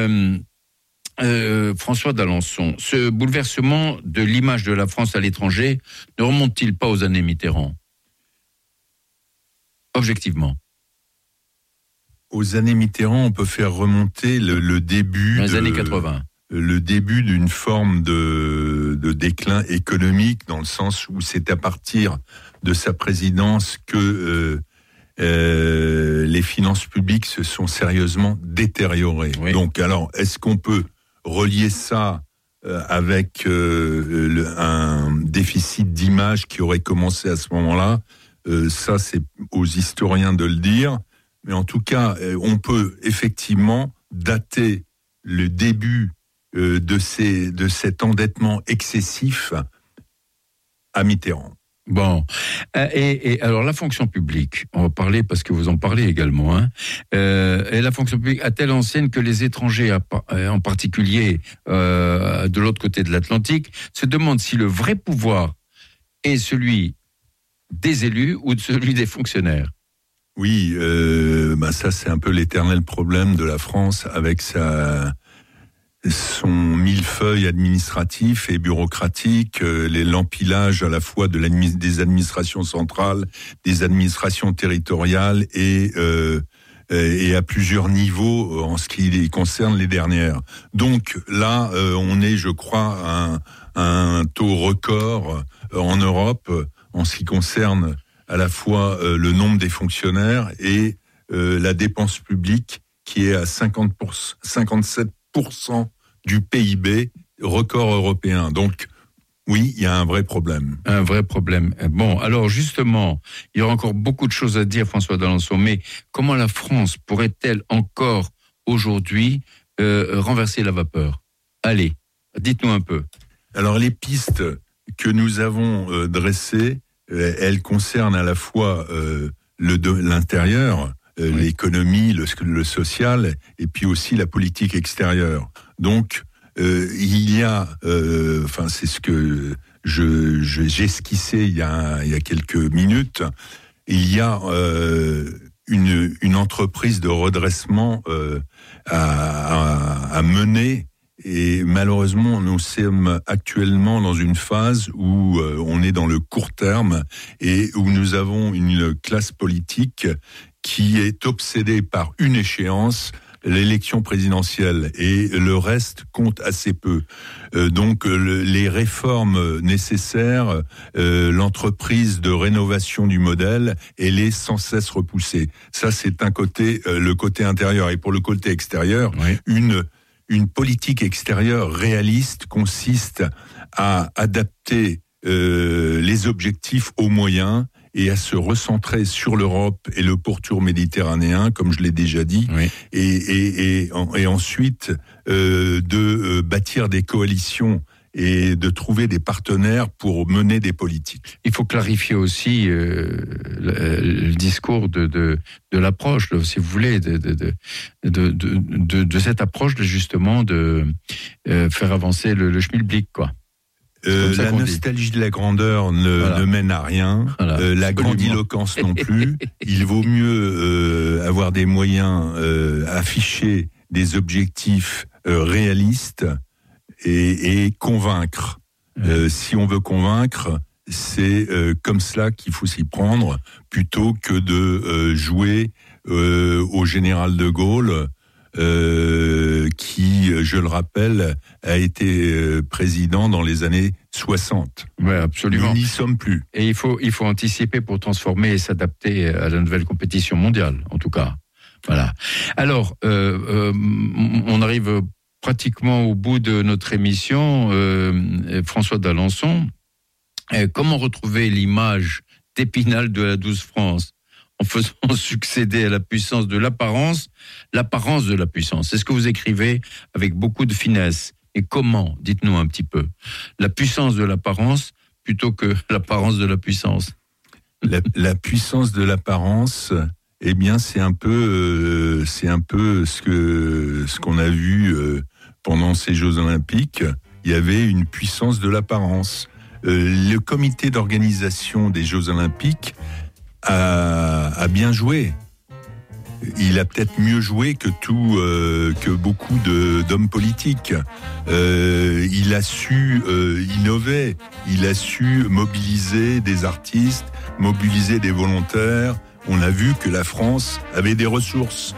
François d'Alençon, ce bouleversement de l'image de la France à l'étranger ne remonte-t-il pas aux années Mitterrand ? Objectivement. Aux années Mitterrand, on peut faire remonter le début dans les années 80. Le début d'une forme de déclin économique, dans le sens où c'est à partir de sa présidence que les finances publiques se sont sérieusement détériorées. Oui. Donc, alors, est-ce qu'on peut relier ça avec un déficit d'image qui aurait commencé à ce moment-là? Ça, c'est aux historiens de le dire. Mais en tout cas, on peut effectivement dater le début de cet endettement excessif à Mitterrand. Bon, et alors la fonction publique, on va parler parce que vous en parlez également, hein. Et la fonction publique a-t-elle ancienne que les étrangers, en particulier de l'autre côté de l'Atlantique, se demandent si le vrai pouvoir est celui des élus ou de celui des fonctionnaires? Oui, ça c'est un peu l'éternel problème de la France avec son millefeuille millefeuille administratif et bureaucratique, l'empilage à la fois des administrations centrales, des administrations territoriales et à plusieurs niveaux en ce qui concerne les dernières. Donc là, on est, je crois, à un taux record en Europe en ce qui concerne à la fois le nombre des fonctionnaires et la dépense publique qui est à 57% du PIB, record européen. Donc, oui, il y a un vrai problème. Un vrai problème. Bon, alors justement, il y aura encore beaucoup de choses à dire, François d'Alençon, mais comment la France pourrait-elle encore aujourd'hui renverser la vapeur? Allez, dites-nous un peu. Alors, les pistes que nous avons dressées, elles concernent à la fois l'intérieur, l'économie, le social, et puis aussi la politique extérieure. Donc, il y a, c'est ce que j'ai esquissé il y a quelques minutes, il y a une entreprise de redressement à mener. Et malheureusement, nous sommes actuellement dans une phase où on est dans le court terme et où nous avons une classe politique qui est obsédée par une échéance, l'élection présidentielle, et le reste compte assez peu. Donc les réformes nécessaires, l'entreprise de rénovation du modèle, elle est sans cesse repoussée. Ça, c'est un côté, le côté intérieur. Et pour le côté extérieur, une politique extérieure réaliste consiste à adapter les objectifs aux moyens et à se recentrer sur l'Europe et le pourtour méditerranéen, comme je l'ai déjà dit, et ensuite de bâtir des coalitions et de trouver des partenaires pour mener des politiques. Il faut clarifier aussi le discours de l'approche, si vous voulez, de cette approche justement de faire avancer le schmilblick, quoi. La nostalgie de la grandeur ne mène à rien, la grandiloquence non plus. Il vaut mieux avoir des moyens, afficher des objectifs réalistes et convaincre. Si on veut convaincre, c'est comme cela qu'il faut s'y prendre, plutôt que de jouer au général de Gaulle, qui, je le rappelle, a été président dans les années 60. Oui, absolument. Nous n'y sommes plus. Et il faut anticiper pour transformer et s'adapter à la nouvelle compétition mondiale, en tout cas. Voilà. Alors, on arrive pratiquement au bout de notre émission. François d'Alençon, comment retrouver l'image d'Épinal de la douce France en faisant succéder à la puissance de l'apparence de la puissance? C'est ce que vous écrivez avec beaucoup de finesse. Et comment? Dites-nous un petit peu. La puissance de l'apparence plutôt que l'apparence de la puissance. La puissance de l'apparence, eh bien, c'est un peu ce qu'on a vu pendant ces Jeux Olympiques. Il y avait une puissance de l'apparence. Le comité d'organisation des Jeux Olympiques a bien joué. Il a peut-être mieux joué que beaucoup d'hommes politiques. Il a su innover, il a su mobiliser des artistes, mobiliser des volontaires. On a vu que la France avait des ressources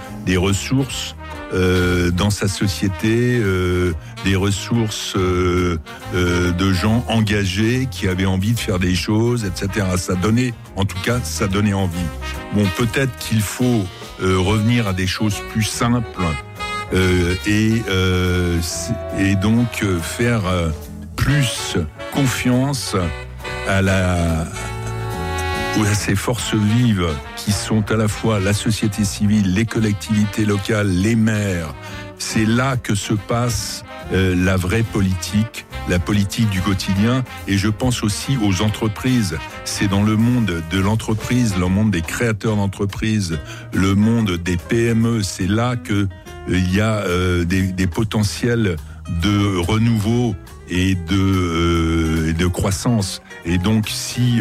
dans sa société, des ressources de gens engagés qui avaient envie de faire des choses, etc. Ça donnait envie. Bon, peut-être qu'il faut revenir à des choses plus simples et donc faire plus confiance à ces forces vives qui sont à la fois la société civile, les collectivités locales, les maires. C'est là que se passe la vraie politique, la politique du quotidien. Et je pense aussi aux entreprises. C'est dans le monde de l'entreprise, le monde des créateurs d'entreprises, le monde des PME. C'est là que il y a des potentiels de renouveau et de croissance. Et donc, si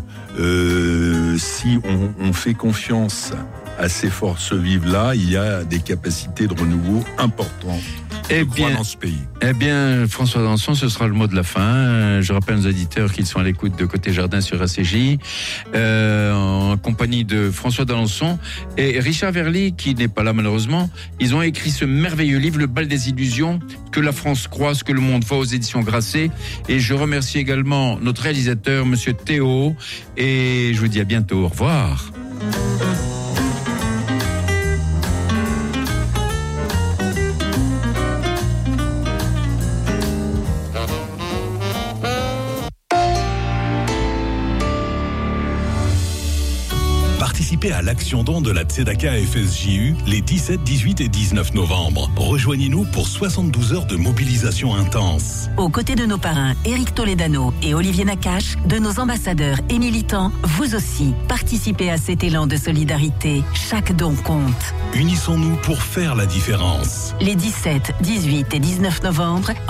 on fait confiance à ces forces vives-là, il y a des capacités de renouveau importantes. dans ce pays. Eh bien, François d'Alençon, ce sera le mot de la fin. Je rappelle aux auditeurs qu'ils sont à l'écoute de Côté Jardin sur ACJ, en compagnie de François d'Alençon et Richard Verly, qui n'est pas là malheureusement. Ils ont écrit ce merveilleux livre, Le bal des illusions, que la France croise, que le monde voit, aux éditions Grasset. Et je remercie également notre réalisateur, Monsieur Théo. Et je vous dis à bientôt. Au revoir. Participez à l'action don de la Tzedaka FSJU les 17, 18 et 19 novembre. Rejoignez-nous pour 72 heures de mobilisation intense. Aux côtés de nos parrains Éric Toledano et Olivier Nakache, de nos ambassadeurs et militants, vous aussi, participez à cet élan de solidarité. Chaque don compte. Unissons-nous pour faire la différence. Les 17, 18 et 19 novembre,